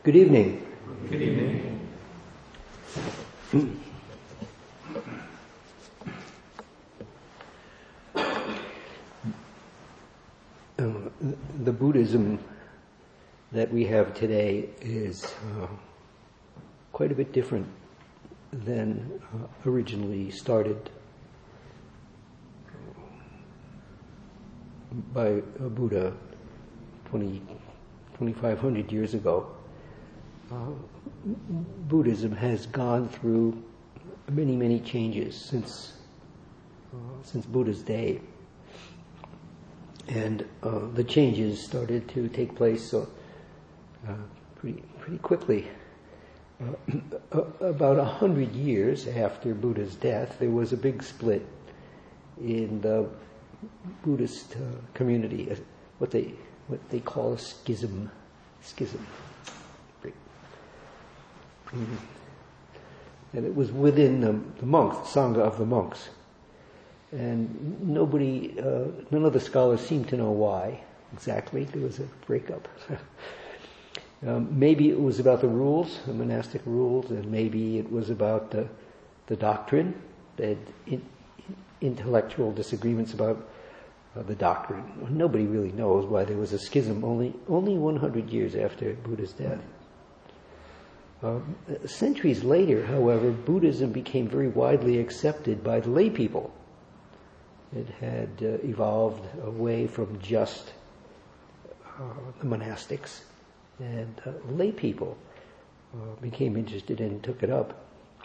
Good evening. Good evening. The Buddhism that we have today is quite a bit different than originally started by a Buddha 2,500 years ago. Buddhism has gone through many, many changes since Buddha's day. And the changes started to take place pretty quickly. About 100 years after Buddha's death, there was a big split in the Buddhist community, what they call a schism. And it was within the monks, the Sangha of the monks. And none of the scholars seem to know why exactly there was a breakup. Maybe it was about the rules, the monastic rules, and maybe it was about the doctrine, the intellectual disagreements about the doctrine. Nobody really knows why there was a schism only 100 years after Buddha's death. Centuries later, however, Buddhism became very widely accepted by the lay people. It had evolved away from just the monastics, and lay people became interested and took it up.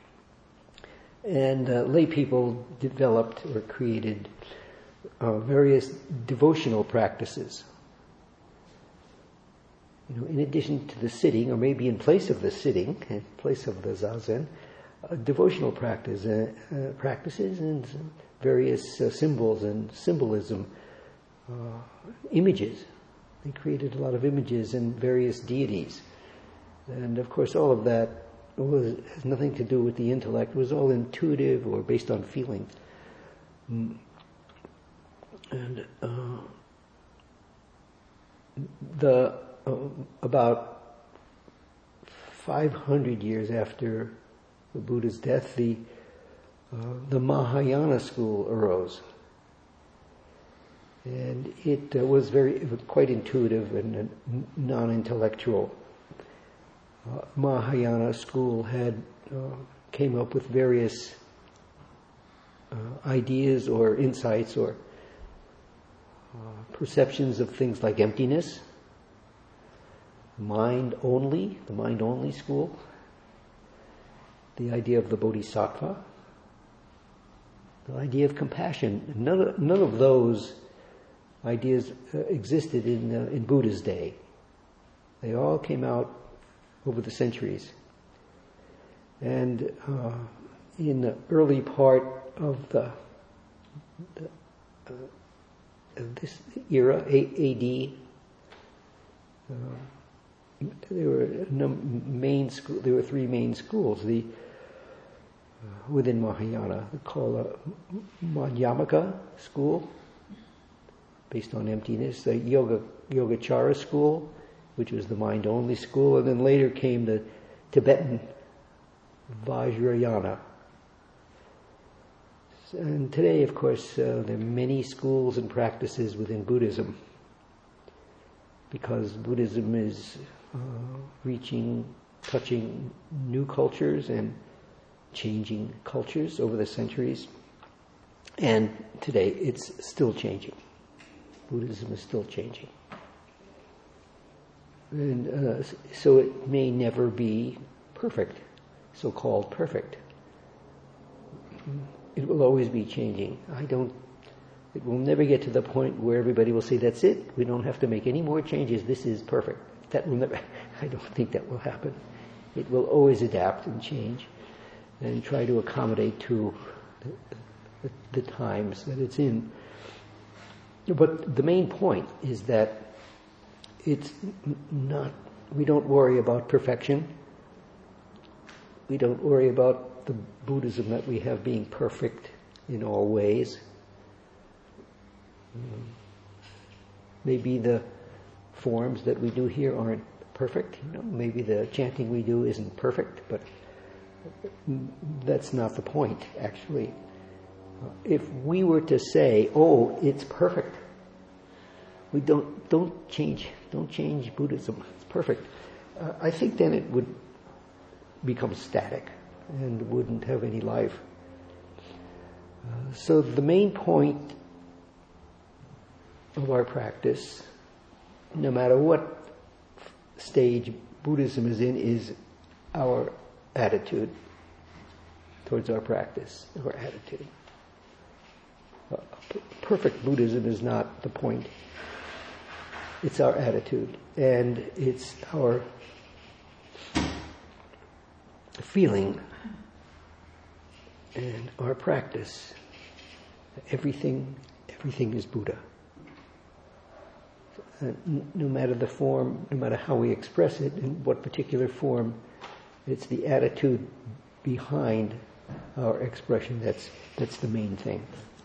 And lay people developed or created various devotional practices. In addition to the sitting, or maybe in place of the sitting, in place of the zazen, devotional practices and various symbols and symbolism, images. They created a lot of images and various deities. And of course all of that has nothing to do with the intellect. It was all intuitive or based on feeling. And about 500 years after the Buddha's death, the Mahayana school arose, and it was quite intuitive and non-intellectual. Mahayana school came up with various ideas or insights or perceptions of things like emptiness, the mind only school, the idea of the bodhisattva, the idea of compassion. None of those ideas existed in Buddha's day. They all came out over the centuries. And in the early part of this era, AD, there were three main schools. Within Mahayana, called Madhyamaka school, based on emptiness, the Yogacara school, which was the mind-only school, and then later came the Tibetan Vajrayana. And today, of course, there are many schools and practices within Buddhism, because Buddhism is touching new cultures and changing cultures over the centuries. And today it's still changing. Buddhism is still changing. And so it may never be perfect, so-called perfect. It will always be changing. It will never get to the point where everybody will say, that's it, we don't have to make any more changes, this is perfect. That will never, I don't think that will happen. It will always adapt and change and try to accommodate to the times that it's in. But the main point is that it's not, we don't worry about perfection. We don't worry about the Buddhism that we have being perfect in all ways. Maybe the forms that we do here aren't perfect. Maybe the chanting we do isn't perfect, but that's not the point, actually. If we were to say, "Oh, it's perfect," we don't change Buddhism. It's perfect. I think then it would become static and wouldn't have any life. So the main point of our practice, no matter what stage Buddhism is in, is our attitude towards our practice, our attitude. Perfect Buddhism is not the point. It's our attitude, and it's our feeling and our practice. Everything is Buddha. No matter the form, no matter how we express it, in what particular form, it's the attitude behind our expression that's the main thing.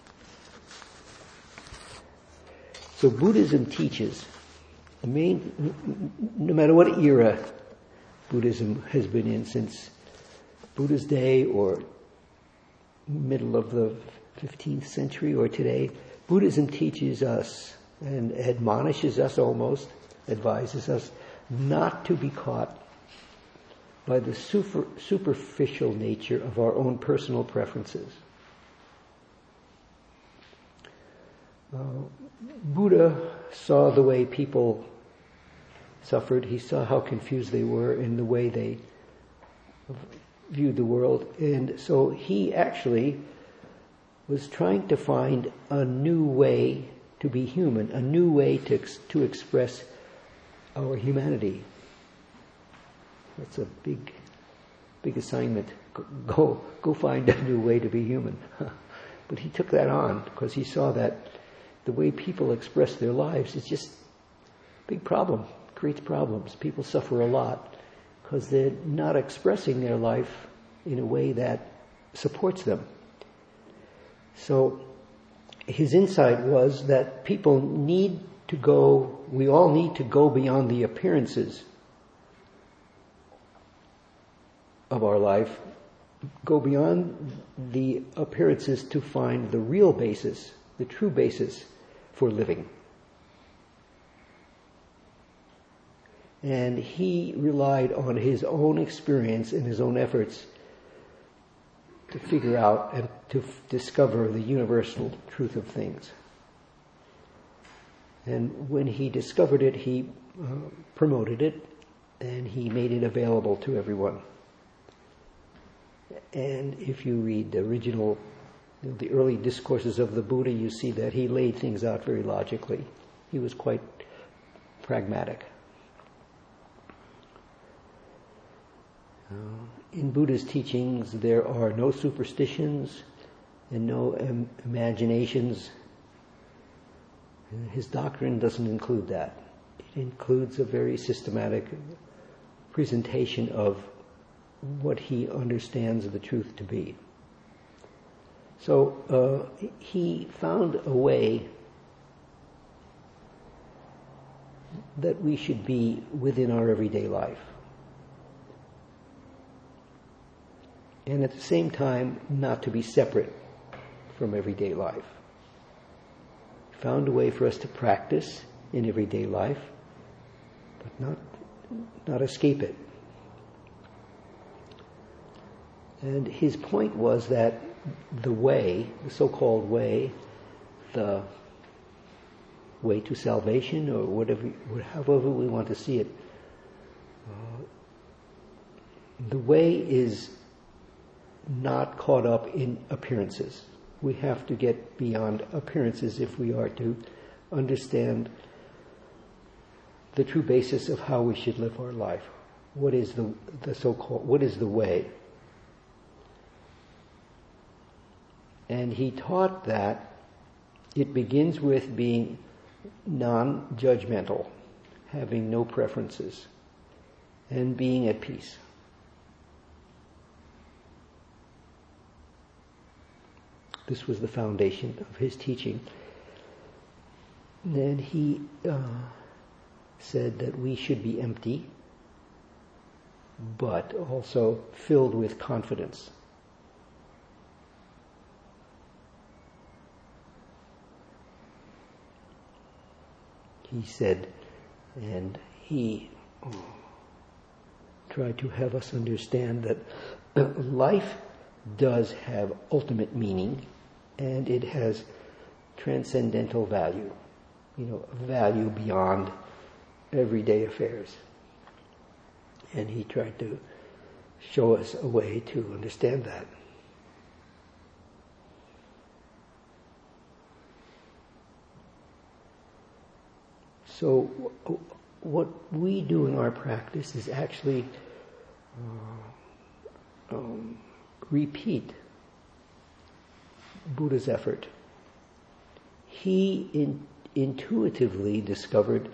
So Buddhism teaches, no matter what era Buddhism has been in, since Buddha's day or middle of the 15th century or today, Buddhism teaches us and admonishes us almost, advises us not to be caught by the superficial nature of our own personal preferences. Buddha saw the way people suffered. He saw how confused they were in the way they viewed the world. And so he actually was trying to find a new way to be human, a new way to express our humanity. That's a big assignment. Go find a new way to be human. But he took that on because he saw that the way people express their lives is just a big problem. It creates problems. People suffer a lot because they're not expressing their life in a way that supports them. So his insight was that we all need to go beyond the appearances of our life, go beyond the appearances to find the real basis, the true basis for living. And he relied on his own experience and his own efforts to figure out and to discover the universal truth of things. And when he discovered it, he promoted it, and he made it available to everyone. And if you read the early discourses of the Buddha, you see that he laid things out very logically. He was quite pragmatic. In Buddha's teachings, there are no superstitions and no imaginations. His doctrine doesn't include that. It includes a very systematic presentation of what he understands the truth to be. So he found a way that we should be within our everyday life. And at the same time, not to be separate from everyday life. He found a way for us to practice in everyday life, but not escape it. And his point was that the way, the so-called way, the way to salvation, or however we want to see it, the way is not caught up in appearances. We have to get beyond appearances if we are to understand the true basis of how we should live our life. What is what is the way? And he taught that it begins with being non-judgmental, having no preferences, and being at peace. This was the foundation of his teaching. And he said that we should be empty but also filled with confidence. He said, and he tried to have us understand that life does have ultimate meaning, and it has transcendental value, value beyond everyday affairs. And he tried to show us a way to understand that. So what we do in our practice is actually repeat Buddha's effort. He intuitively discovered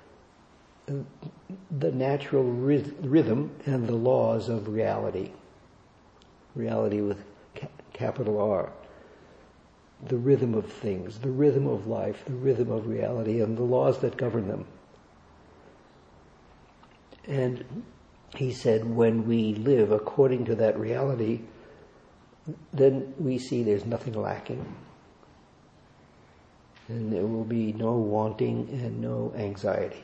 the natural rhythm and the laws of reality. Reality with capital R. The rhythm of things, the rhythm of life, the rhythm of reality, and the laws that govern them. And he said, when we live according to that reality, then we see there's nothing lacking. And there will be no wanting and no anxiety.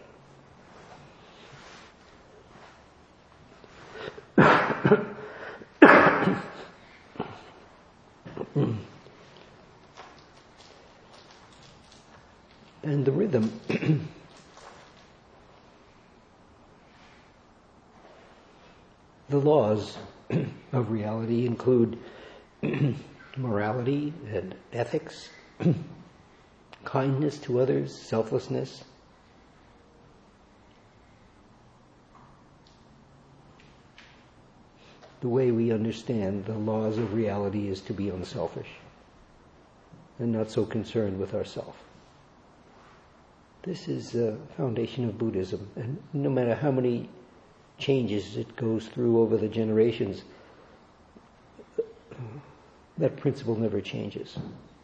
And the rhythm the laws of reality include morality and ethics, kindness to others, selflessness. The way we understand the laws of reality is to be unselfish and not so concerned with ourselves. This is the foundation of Buddhism, and no matter how many changes it goes through over the generations, that principle never changes.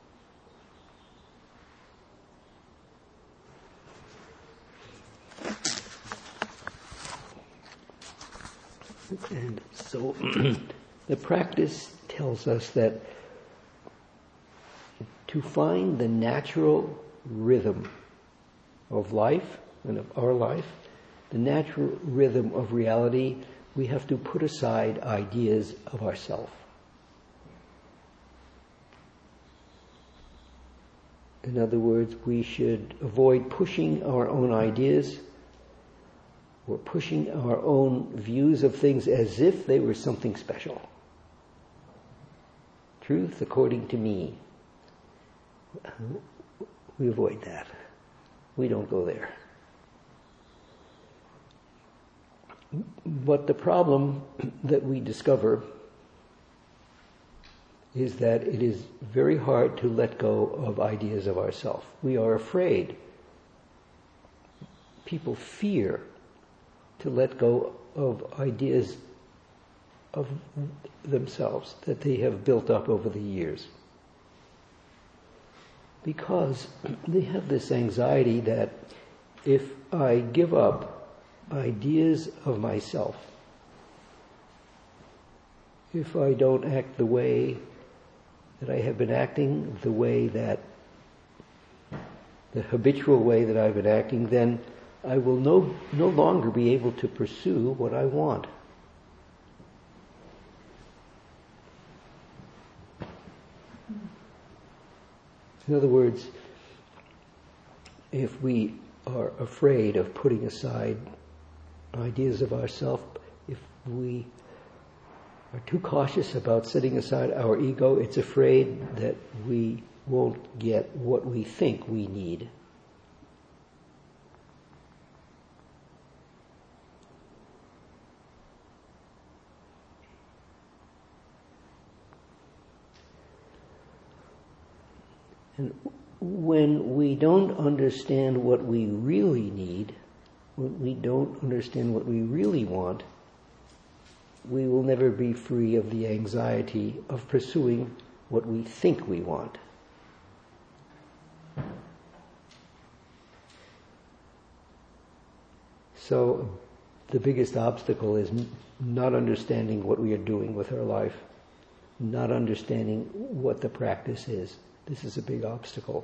And so the practice tells us that to find the natural rhythm of life and of our life, the natural rhythm of reality, we have to put aside ideas of ourself. In other words, we should avoid pushing our own ideas or pushing our own views of things as if they were something special. Truth according to me. We avoid that. We don't go there. But the problem that we discover is that it is very hard to let go of ideas of ourselves. We are afraid. People fear to let go of ideas of themselves that they have built up over the years. Because they have this anxiety that if I give up ideas of myself, if I don't act the way that I have been acting, the habitual way that I've been acting, then I will no longer be able to pursue what I want. In other words, if we are afraid of putting aside ideas of ourselves, if we are too cautious about setting aside our ego, it's afraid that we won't get what we think we need. And when we don't understand what we really need, when we don't understand what we really want, we will never be free of the anxiety of pursuing what we think we want. So the biggest obstacle is not understanding what we are doing with our life, not understanding what the practice is. This is a big obstacle.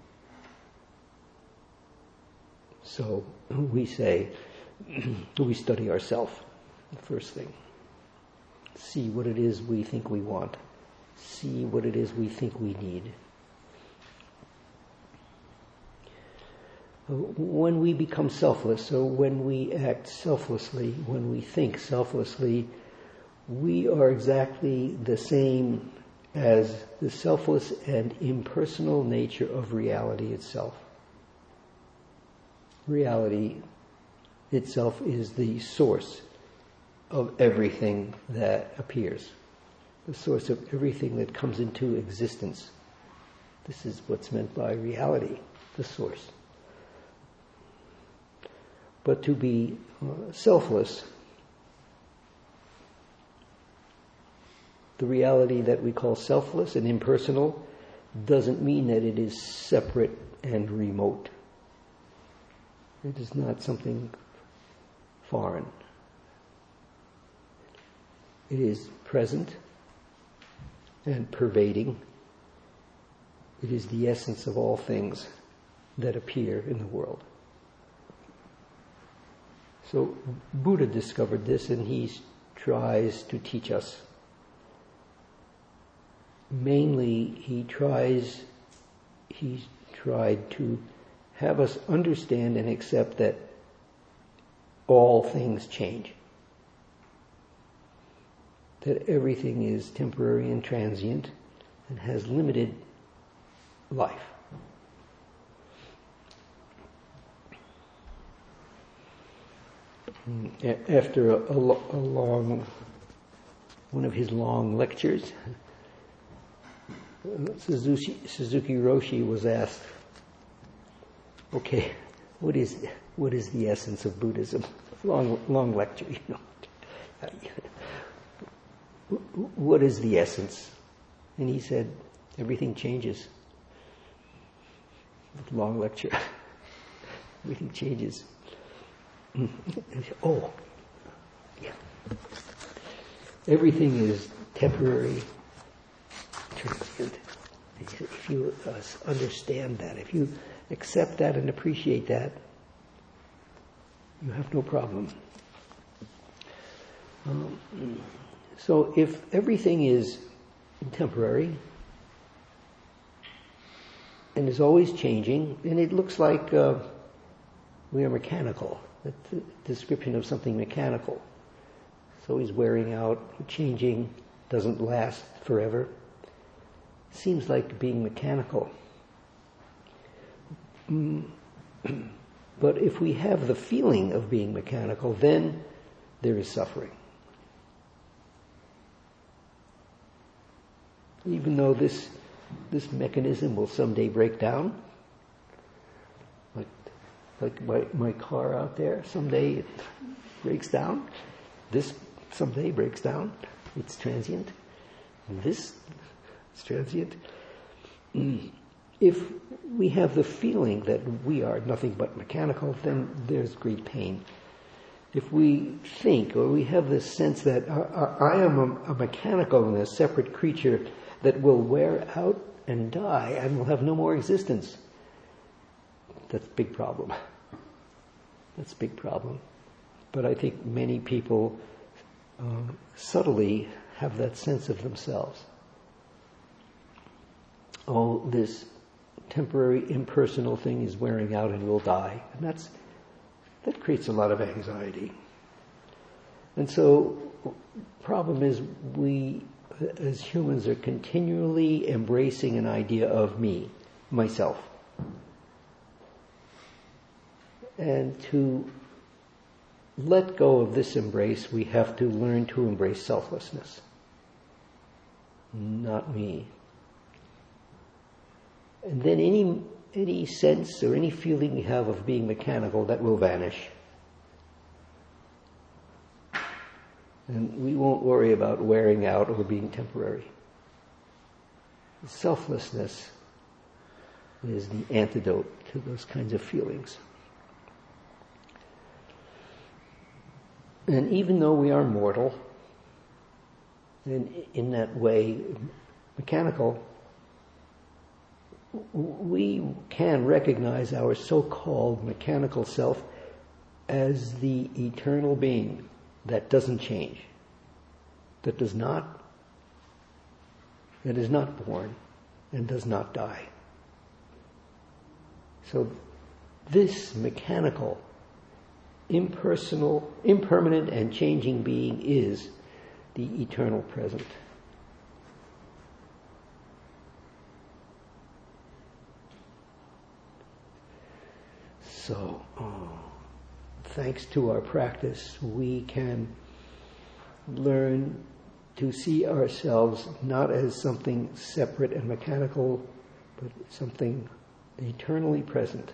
So we say, we study ourselves, the first thing. See what it is we think we want. See what it is we think we need. When we become selfless, or when we act selflessly, when we think selflessly, we are exactly the same as the selfless and impersonal nature of reality itself. Reality itself is the source of everything that appears, the source of everything that comes into existence. This is what's meant by reality, the source. But to be selfless, the reality that we call selfless and impersonal doesn't mean that it is separate and remote. It is not something foreign. It is present and pervading. It is the essence of all things that appear in the world. So Buddha discovered this, and he tries to teach us. Mainly, he tried to have us understand and accept that all things change. That everything is temporary and transient and has limited life. After one of his long lectures, Suzuki Roshi was asked, okay, what is the essence of Buddhism? Long lecture, What is the essence? And he said, everything changes. Long lecture. Everything changes. Oh, yeah. Everything is temporary, transient. If you understand that, if you accept that and appreciate that, you have no problem. So if everything is temporary and is always changing, and it looks like we are mechanical. That's a description of something mechanical. It's always wearing out, changing, doesn't last forever. Seems like being mechanical. But if we have the feeling of being mechanical, then there is suffering. Even though this mechanism will someday break down, like my car out there, someday it breaks down. This someday breaks down. It's transient. This is transient. If we have the feeling that we are nothing but mechanical, then there's great pain. If we think, or we have this sense that I am a mechanical and a separate creature that will wear out and die and will have no more existence, that's a big problem. That's a big problem. But I think many people subtly have that sense of themselves. Oh, this temporary, impersonal thing is wearing out and will die. And that creates a lot of anxiety. And so, problem is we, as humans, are continually embracing an idea of me, myself. And to let go of this embrace, we have to learn to embrace selflessness. Not me. And then any sense or any feeling you have of being mechanical, that will vanish. And we won't worry about wearing out or being temporary. Selflessness is the antidote to those kinds of feelings. And even though we are mortal, and in that way mechanical, we can recognize our so-called mechanical self as the eternal being that doesn't change, that is not born and does not die. So this mechanical, impersonal, impermanent and changing being is the eternal present. So, thanks to our practice, we can learn to see ourselves not as something separate and mechanical, but something eternally present.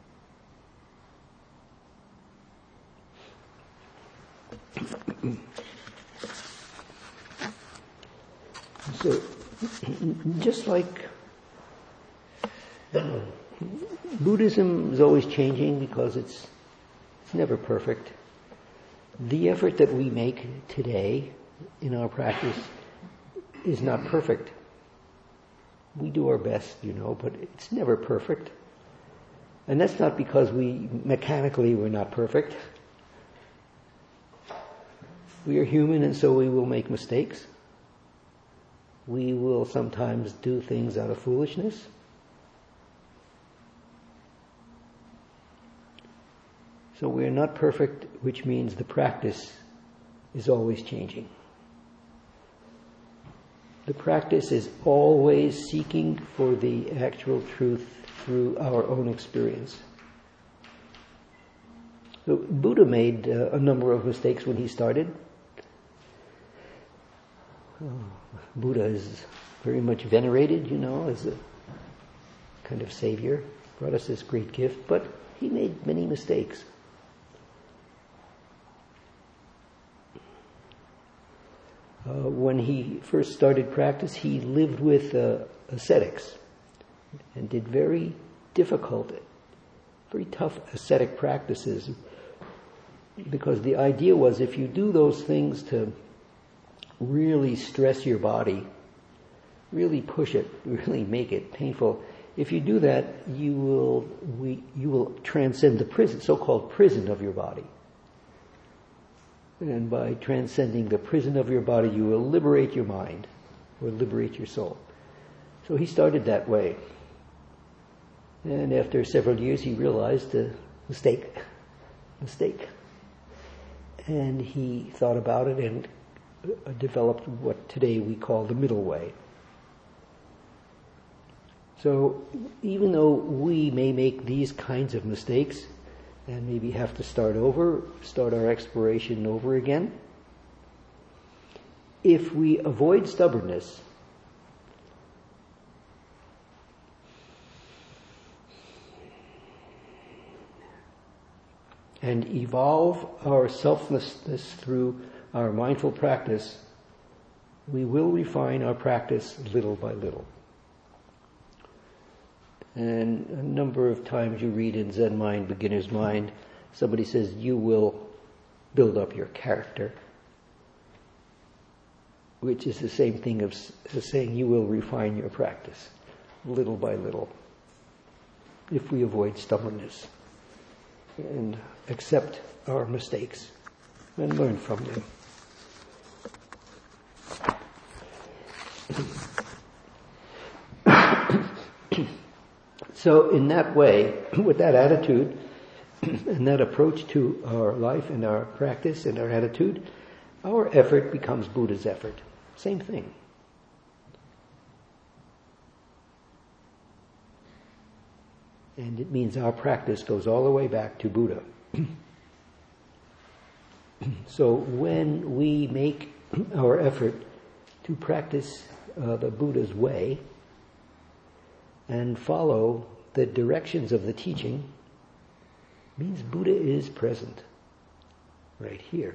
So, just like Buddhism is always changing because it's never perfect. The effort that we make today in our practice is not perfect. We do our best, but it's never perfect. And that's not because we're not perfect. We are human, and so we will make mistakes. We will sometimes do things out of foolishness. So we are not perfect, which means the practice is always changing. The practice is always seeking for the actual truth through our own experience. So Buddha made a number of mistakes when he started. Buddha is very much venerated, as a kind of savior. Brought us this great gift, but he made many mistakes. When he first started practice, he lived with ascetics and did very difficult, very tough ascetic practices, because the idea was if you do those things to really stress your body, really push it, really make it painful, if you do that, you will transcend the prison, so-called prison of your body. And by transcending the prison of your body, you will liberate your mind, or liberate your soul. So he started that way. And after several years, he realized a mistake. And he thought about it and developed what today we call the middle way. So even though we may make these kinds of mistakes, and maybe have to start our exploration over again, if we avoid stubbornness, and evolve our selflessness through our mindful practice, we will refine our practice little by little. And a number of times you read in Zen Mind, Beginner's Mind, somebody says, you will build up your character, which is the same thing as saying you will refine your practice, little by little, if we avoid stubbornness and accept our mistakes and learn from them. So in that way, with that attitude and that approach to our life and our practice and our attitude, our effort becomes Buddha's effort. Same thing. And it means our practice goes all the way back to Buddha. So when we make our effort to practice the Buddha's way and follow the directions of the teaching, means Buddha is present right here.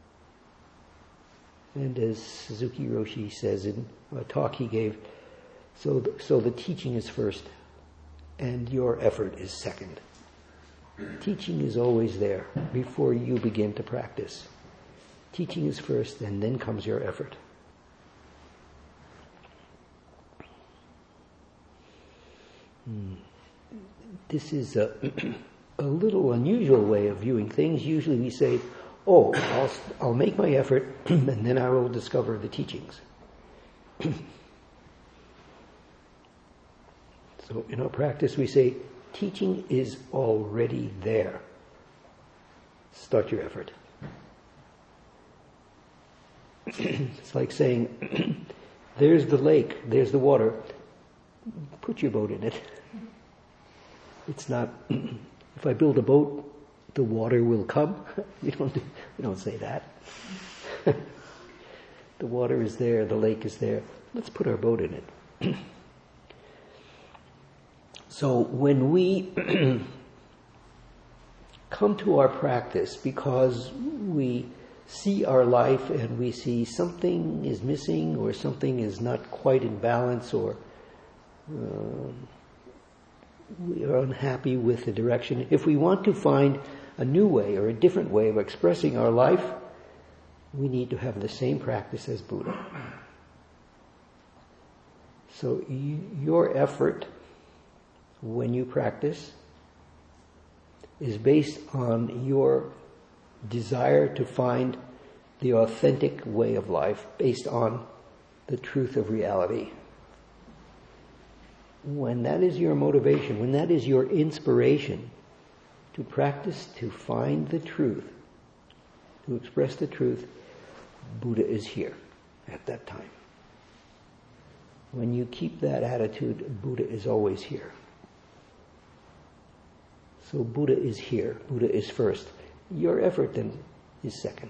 And as Suzuki Roshi says in a talk he gave, so the teaching is first and your effort is second. Teaching is always there before you begin to practice. Teaching is first, and then comes your effort. This is a little unusual way of viewing things. Usually we say, I'll make my effort and then I will discover the teachings. So in our practice we say, teaching is already there. Start your effort. It's like saying, there's the lake, there's the water, put your boat in it. It's not, if I build a boat, the water will come. We don't say that. The water is there, the lake is there. Let's put our boat in it. So when we come to our practice because we see our life and we see something is missing or something is not quite in balance or we are unhappy with the direction. If we want to find a new way or a different way of expressing our life, we need to have the same practice as Buddha. So your effort when you practice is based on your desire to find the authentic way of life based on the truth of reality. When that is your motivation, when that is your inspiration to practice, to find the truth, to express the truth, Buddha is here at that time. When you keep that attitude, Buddha is always here. So Buddha is here. Buddha is first. Your effort then is second.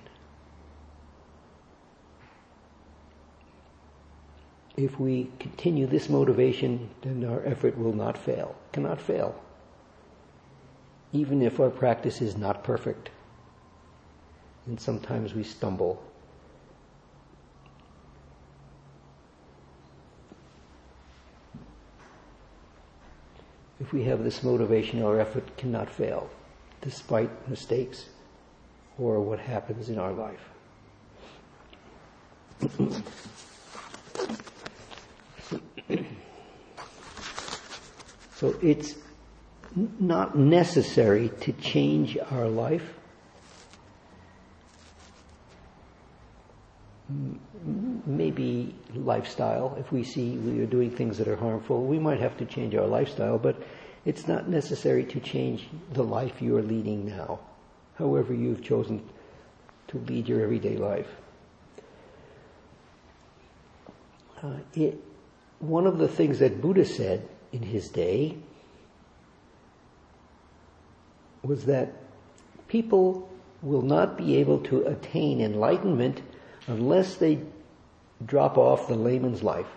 If we continue this motivation, then our effort will not fail. Cannot fail. Even if our practice is not perfect. And sometimes we stumble. If we have this motivation, our effort cannot fail, despite mistakes or what happens in our life. So it's not necessary to change our life. Maybe lifestyle. If we see we are doing things that are harmful, we might have to change our lifestyle, but it's not necessary to change the life you are leading now, however you've chosen to lead your everyday life. One of the things that Buddha said in his day was that people will not be able to attain enlightenment unless they drop off the layman's life.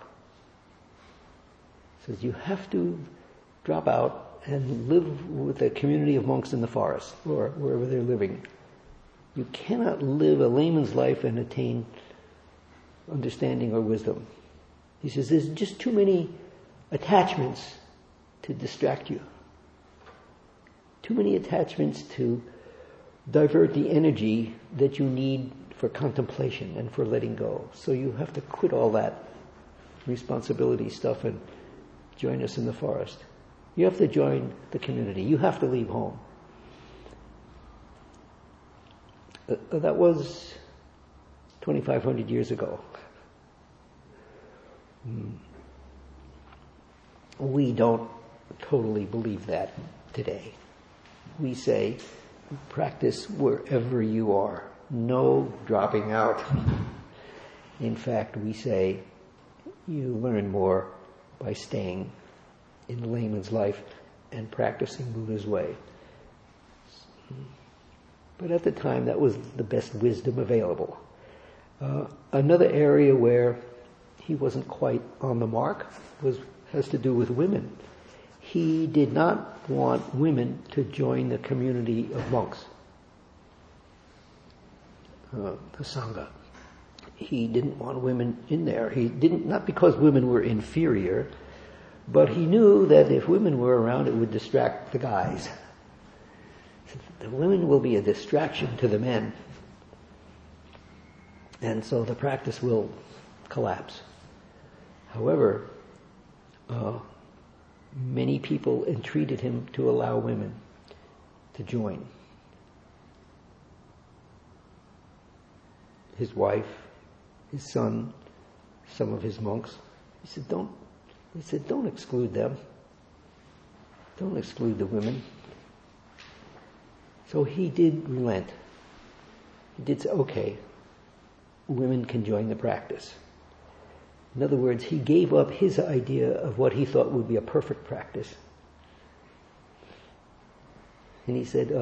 He says you have to drop out and live with a community of monks in the forest or wherever they're living. You cannot live a layman's life and attain understanding or wisdom. He says there's just too many attachments to distract you. Too many attachments to divert the energy that you need for contemplation and for letting go. So you have to quit all that responsibility stuff and join us in the forest. You have to join the community. You have to leave home. That was 2,500 years ago. We don't totally believe that today. We say, practice wherever you are. No dropping out. In fact, we say, you learn more by staying in layman's life and practicing Buddha's way. But at the time, that was the best wisdom available. Another area where he wasn't quite on the mark has to do with women. He did not want women to join the community of monks, the Sangha. He didn't want women in there. He didn't, not because women were inferior, but he knew that if women were around, it would distract the guys. The women will be a distraction to the men. And so the practice will collapse. However, many people entreated him to allow women to join. His wife, his son, some of his monks. He said, don't exclude them. Don't exclude the women. So he did relent. He did say, okay, women can join the practice. In other words, he gave up his idea of what he thought would be a perfect practice. And he said,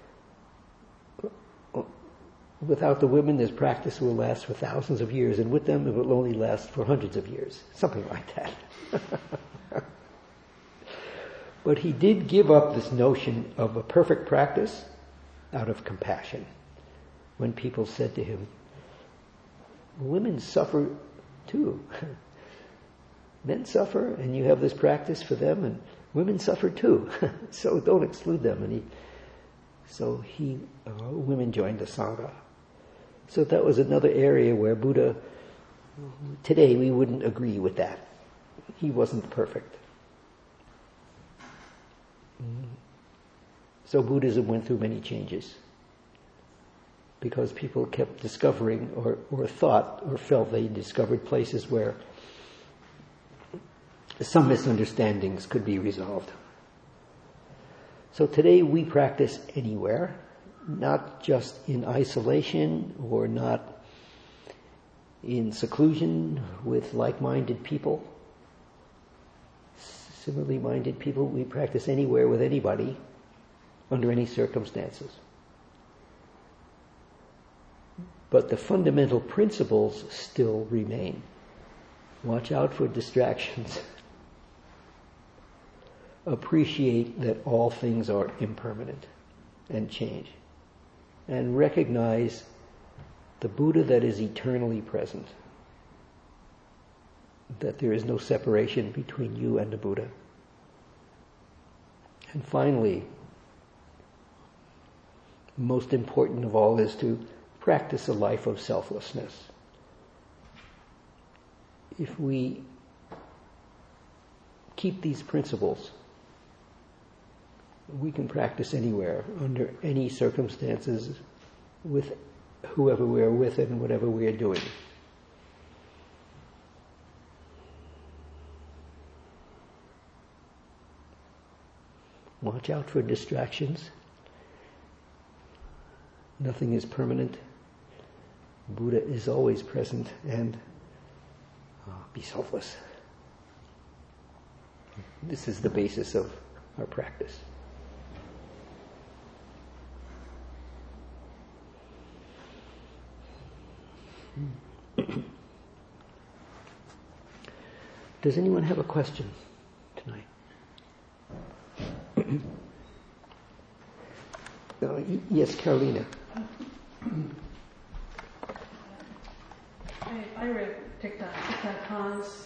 without the women, this practice will last for thousands of years, and with them, it will only last for hundreds of years. Something like that. But he did give up this notion of a perfect practice out of compassion. When people said to him, women suffer too. Men suffer, and you have this practice for them, and women suffer too. So don't exclude them. And women joined the Sangha. So that was another area where Buddha, today we wouldn't agree with that. He wasn't perfect. So Buddhism went through many changes because people kept discovering or thought or felt they discovered places where some misunderstandings could be resolved. So today we practice anywhere, not just in isolation or not in seclusion with like-minded people. Similarly minded people, we practice anywhere with anybody, under any circumstances. But the fundamental principles still remain. Watch out for distractions. Appreciate that all things are impermanent and change. And recognize the Buddha that is eternally present. That there is no separation between you and the Buddha. And finally, most important of all is to practice a life of selflessness. If we keep these principles, we can practice anywhere, under any circumstances, with whoever we are with and whatever we are doing. Watch out for distractions. Nothing is permanent. Buddha is always present, and be selfless. This is the basis of our practice. Does anyone have a question tonight? Yes, Carolina. I read Thich Nhat Hanh's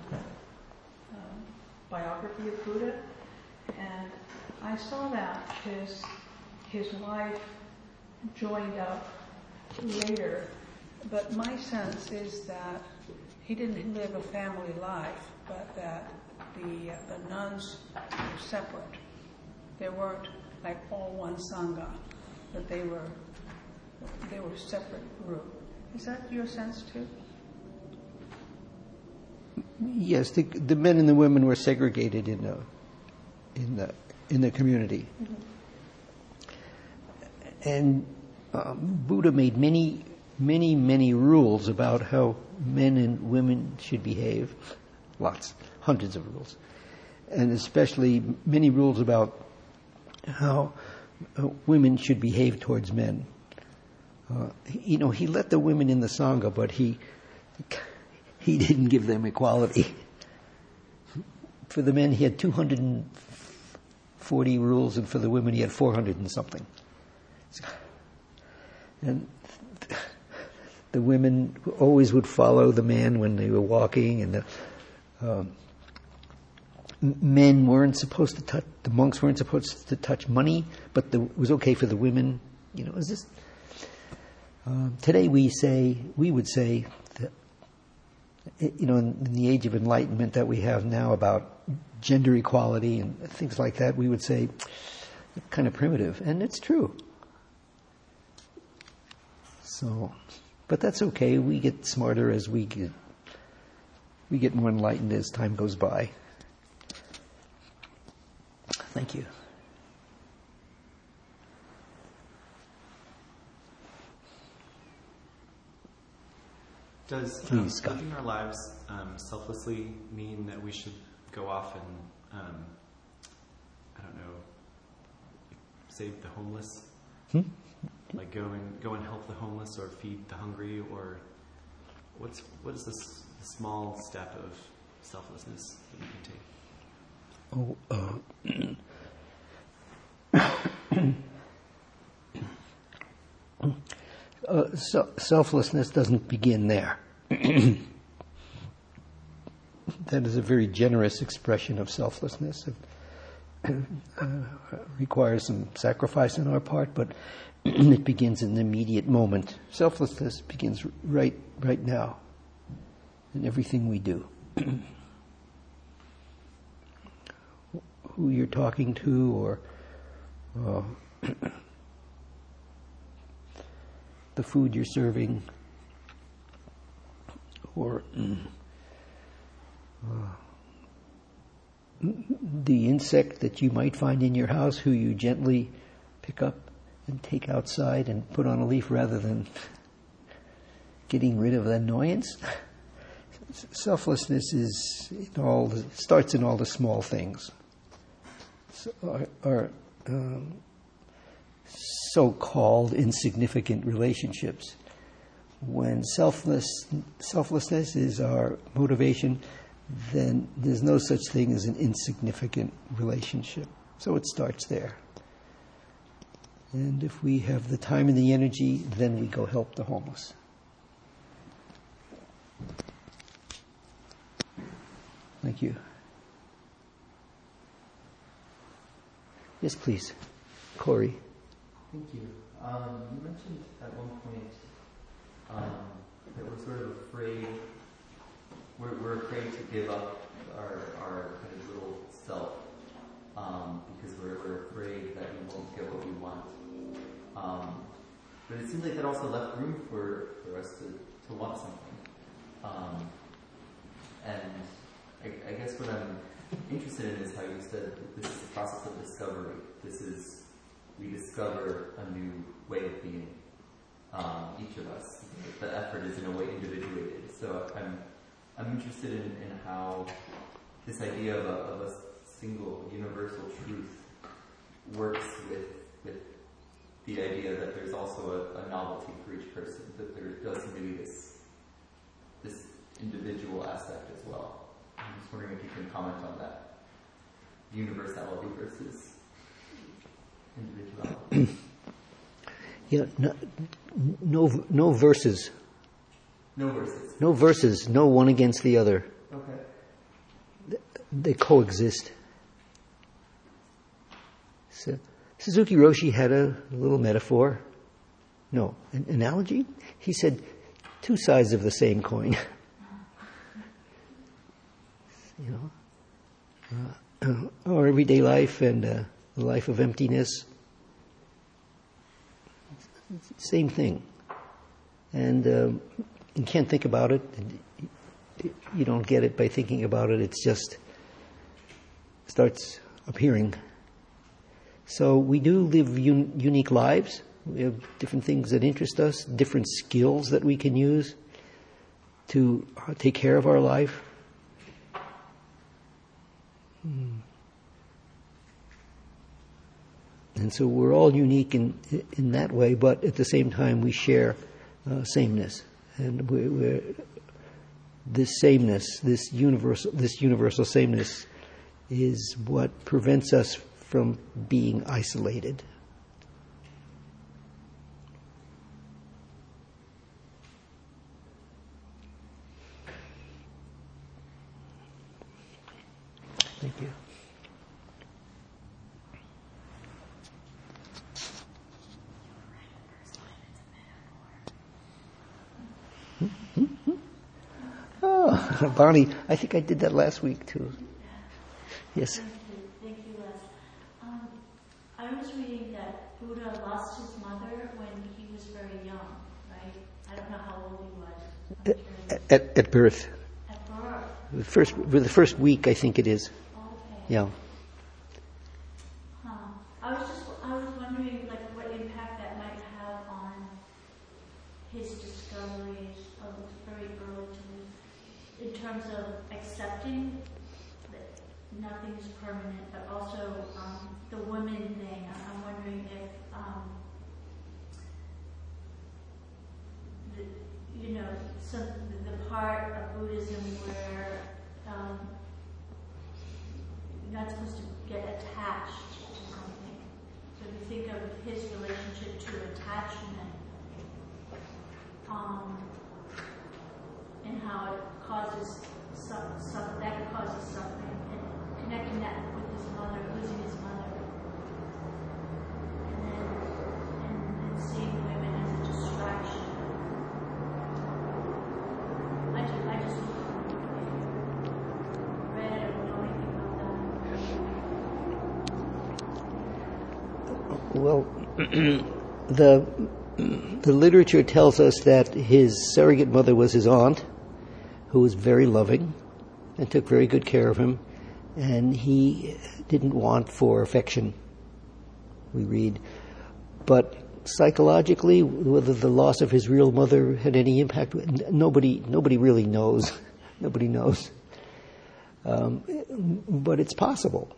biography of Buddha, and I saw that his wife joined up later, but my sense is that he didn't live a family life, but that the nuns were separate. They weren't like all one Sangha, but they were a separate group. Is that your sense too? Yes, the men and the women were segregated in the community, and Buddha made many rules about how men and women should behave. Lots, hundreds of rules, and especially many rules about how women should behave towards men. He let the women in the Sangha, but he didn't give them equality. For the men, he had 240 rules, and for the women, he had 400 and something. And the women always would follow the man when they were walking, and the men weren't supposed to touch, the monks weren't supposed to touch money, but it was okay for the women. It was just Today we would say that, in the age of enlightenment that we have now about gender equality and things like that, we would say kind of primitive, and it's true. So, but that's okay. We get smarter as we get more enlightened as time goes by. Thank you. Does living our lives selflessly mean that we should go off and, save the homeless? Like go and help the homeless or feed the hungry, or what is this small step of selflessness that you can take? Selflessness doesn't begin there. That is a very generous expression of selflessness. It requires some sacrifice on our part, but it begins in the immediate moment. Selflessness begins right now in everything we do. Who you're talking to, or the food you're serving, or the insect that you might find in your house, who you gently pick up and take outside and put on a leaf rather than getting rid of the annoyance. Selflessness starts in all the small things. Our so-called insignificant relationships. When selflessness is our motivation, then there's no such thing as an insignificant relationship. So it starts there. And if we have the time and the energy, then we go help the homeless. Thank you. Yes, please. Corey. Thank you. You mentioned at one point that we're sort of afraid, we're afraid to give up our kind of little self because we're afraid that we won't get what we want. But it seems like that also left room for us to want something. And I guess what I'm interested in is how you said that this is the process of discovery. We discover a new way of being, each of us. The effort is in a way individuated. So I'm interested in how this idea of a single universal truth works with the idea that there's also a novelty for each person, that there does seem to be this individual aspect as well. I'm just wondering if you can comment on that. Universality versus individuality. Yeah, no verses. No verses. No verses, no one against the other. Okay. They coexist. So, Suzuki Roshi had a little metaphor. No, an analogy? He said, two sides of the same coin. Our everyday life and the life of emptiness. Same thing. And you can't think about it. You don't get it by thinking about it. It's just starts appearing. So we do live unique lives. We have different things that interest us, different skills that we can use to take care of our life. And so we're all unique in that way, but at the same time we share sameness, and we're this sameness, this universal sameness, is what prevents us from being isolated. Thank you. Bonnie, I think I did that last week too. Yes. Thank you, Les. I was reading that Buddha lost his mother when he was very young, right? I don't know how old he was. At birth. At birth. With the first week, I think it is. Okay. Yeah. I was wondering, like, what impact that might have on his discoveries of very early to in terms of accepting that nothing is permanent, but also the woman thing. I'm wondering if the part of Buddhism where you're not supposed to get attached to something. So if you think of his relationship to attachment, and how it causes that causes something, and connecting that with his mother, losing his mother, and then seeing women as a distraction. I just read or know anything about that. Well, the literature tells us that his surrogate mother was his aunt, who was very loving and took very good care of him, and he didn't want for affection, we read. But psychologically, whether the loss of his real mother had any impact, nobody really knows. Nobody knows. But it's possible.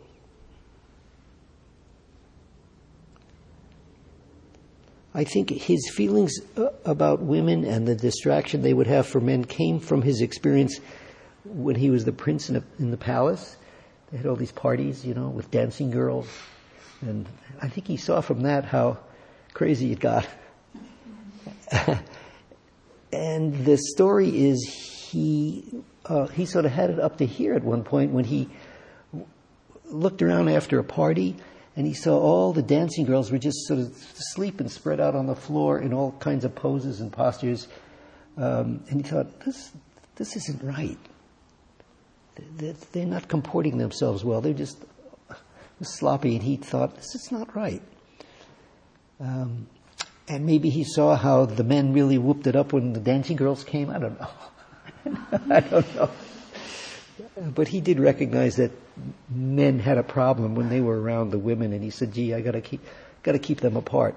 I think his feelings about women and the distraction they would have for men came from his experience when he was the prince in the palace. They had all these parties, with dancing girls. And I think he saw from that how crazy it got. And the story is he sort of had it up to here at one point when he looked around after a party and he saw all the dancing girls were just sort of asleep and spread out on the floor in all kinds of poses and postures. And he thought, this isn't right. They're not comporting themselves well. They're just sloppy. And he thought, this is not right. And maybe he saw how the men really whooped it up when the dancing girls came. I don't know. I don't know. But he did recognize that men had a problem when they were around the women, and he said, "Gee, I got to keep them apart."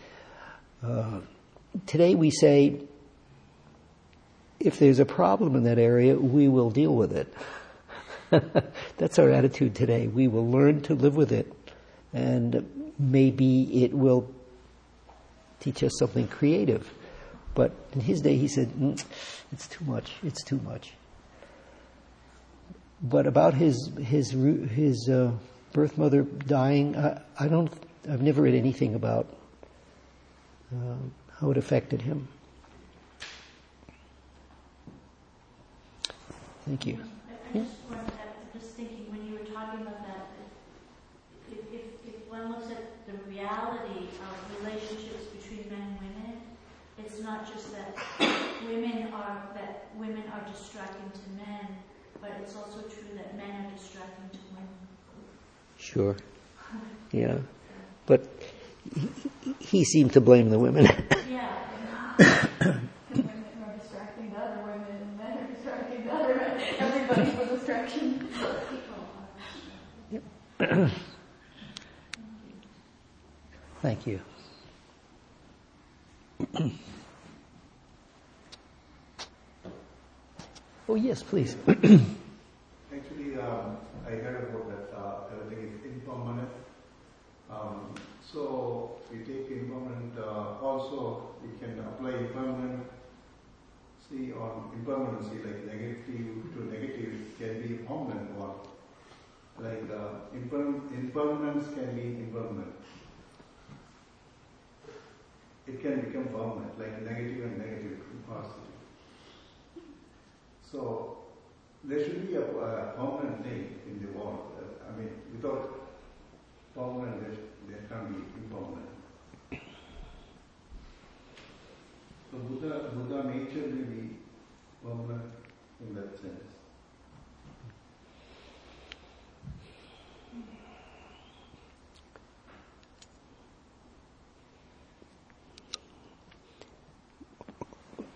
Today we say, if there's a problem in that area, we will deal with it. That's our attitude today. We will learn to live with it, and maybe it will teach us something creative. But in his day, he said, "It's too much. It's too much." But about his birth mother dying, I've never read anything about how it affected him. Thank you. I'm just thinking when you were talking about that, if one looks at the reality of relationships between men and women, it's not just that women are distracting to men, but it's also true that men are distracting to women. Sure. Yeah. But he seemed to blame the women. Yeah. The women are distracting the other women, and men are distracting the other men. Everybody's a distraction. Thank you. Oh, yes, please. Actually, I heard about that everything is impermanent. So we take impermanent, also we can apply impermanent. See, on impermanency, like negative to negative can be permanent one. Like impermanence can be impermanent. It can become permanent, like negative and negative, positive. So there should be a permanent thing in the world. Without permanent, there can't be impermanent. So Buddha nature may be permanent in that sense.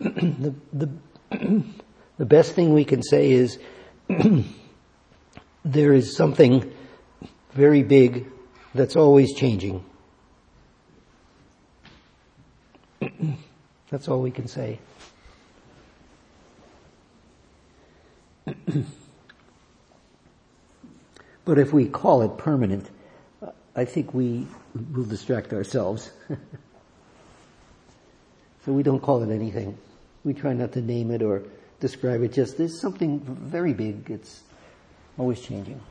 the best thing we can say is there is something very big that's always changing. That's all we can say. But if we call it permanent, I think we will distract ourselves. So we don't call it anything. We try not to name it or describe it. Just there's something very big. It's always changing.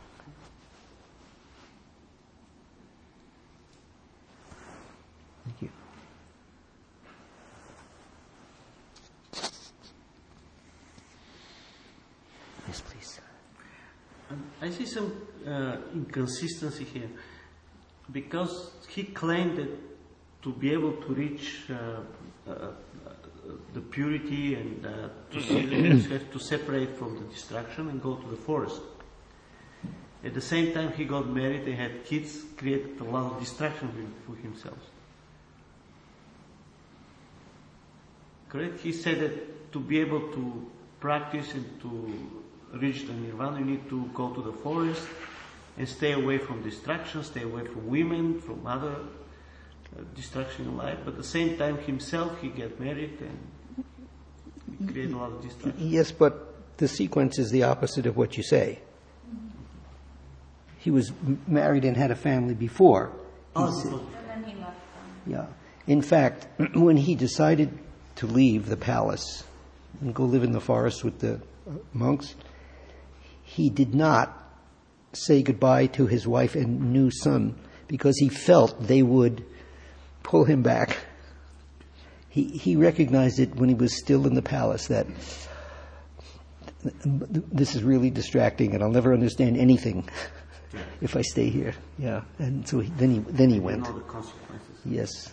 Thank you. Yes, please. I see some inconsistency here, because he claimed that to be able to reach the purity and to see that you have to separate from the distraction and go to the forest. At the same time, he got married and had kids, created a lot of distraction for himself. Correct? He said that to be able to practice and to reach the nirvana, you need to go to the forest and stay away from distractions, stay away from women, from other distraction in life. But at the same time, himself, he get married and he create a lot of distraction. Yes, but the sequence is the opposite of what you say. He was married and had a family before. And then he left them. Yeah. In fact, when he decided to leave the palace and go live in the forest with the monks, he did not say goodbye to his wife and new son because he felt they would pull him back. He recognized it when he was still in the palace that this is really distracting and I'll never understand anything if I stay here. Yeah, and so then he went. All the consequences. Yes.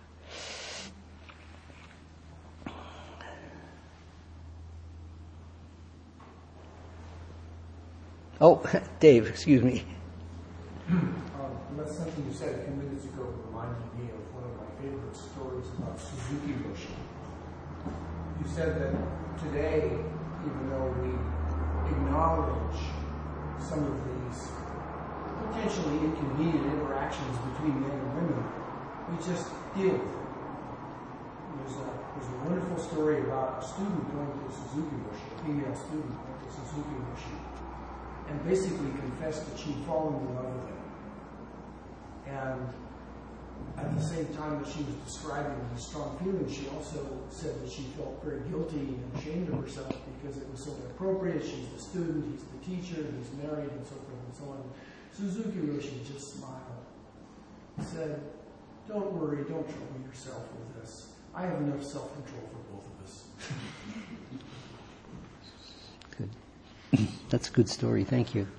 Oh, Dave, excuse me. That's something you said a few minutes ago reminded me of one of my favorite stories about Suzuki Roshi. You said that today, even though we acknowledge some of these potentially inconvenient interactions between men and women, we just deal with them. There's a wonderful story about a student going to Suzuki Roshi, a female student going to Suzuki Roshi, and basically confessed that she'd fallen in love with him. And at the same time that she was describing the strong feelings, she also said that she felt very guilty and ashamed of herself because it was so inappropriate. She's the student, he's the teacher, he's married, and so forth and so on. Suzuki Roshi just smiled and said, "Don't worry, don't trouble yourself with this. I have enough self-control for both of us." Good. That's a good story. Thank you.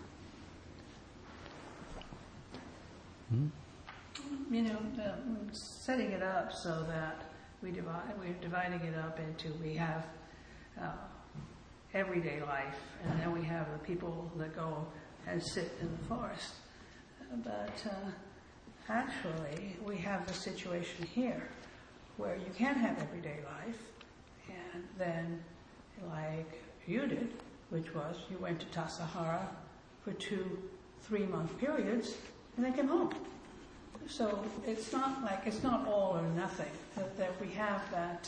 You know, setting it up so that we're dividing it up into, we have everyday life, and then we have the people that go and sit in the forest. But actually, we have the situation here where you can have everyday life, and then, like you did, which was you went to Tassajara for 2-3 month periods, and then came home. So it's not all or nothing, that we have that,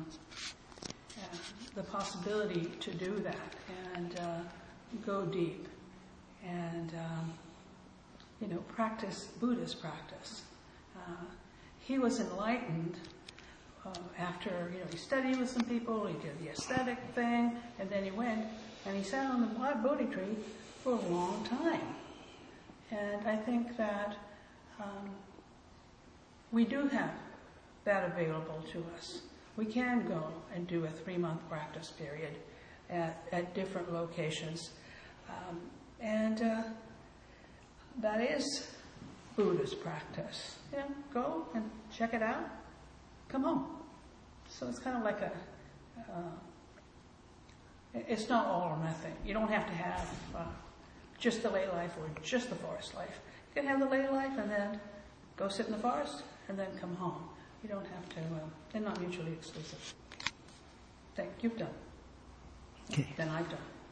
the possibility to do that and go deep and, practice Buddhist practice. He was enlightened after, he studied with some people, he did the aesthetic thing, and then he went and he sat on the Bodhi tree for a long time. And I think that we do have that available to us. We can go and do a 3-month practice period at different locations. And that is Buddhist practice. Go and check it out, come home. So it's kind of like it's not all or nothing. You don't have to have just the lay life or just the forest life. You can have the lay life and then go sit in the forest and then come home. You don't have to, they're not mutually exclusive. You've done. Okay. Then I've done.